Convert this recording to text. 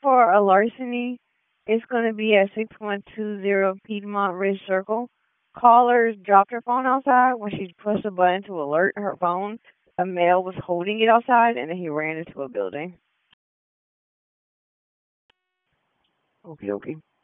for a larceny, it's going to be at 6120 Piedmont Ridge Circle. Caller dropped her phone outside. When she pushed a button to alert her phone, a male was holding it outside, and then he ran into a building. Okie dokie.